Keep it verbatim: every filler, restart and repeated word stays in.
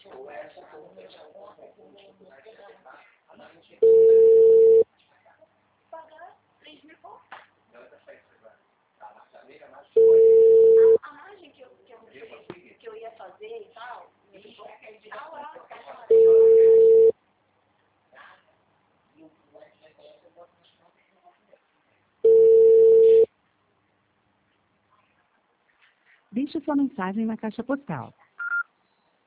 A margem que eu, que eu, que eu ia fazer e tal, Deixe sua mensagem na caixa postal.